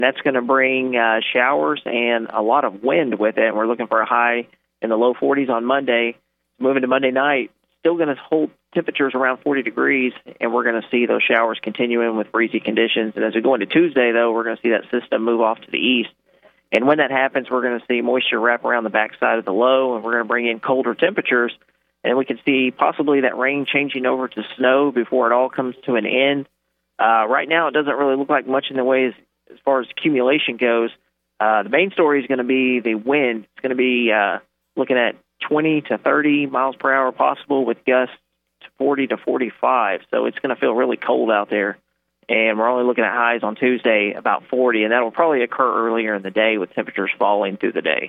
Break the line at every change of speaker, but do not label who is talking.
That's going to bring showers and a lot of wind with it. We're looking for a high in the low 40s on Monday. Moving to Monday night, still going to hold temperatures around 40 degrees, and we're going to see those showers continuing with breezy conditions. And as we go into Tuesday, though, we're going to see that system move off to the east. And when that happens, we're going to see moisture wrap around the backside of the low, and we're going to bring in colder temperatures. And we can see possibly that rain changing over to snow before it all comes to an end. Right now, it doesn't really look like much in the way as far as accumulation goes. The main story is going to be the wind. It's going to be looking at 20 to 30 miles per hour possible with gusts to 40 to 45. So it's going to feel really cold out there. And we're only looking at highs on Tuesday about 40, and that will probably occur earlier in the day with temperatures falling through the day.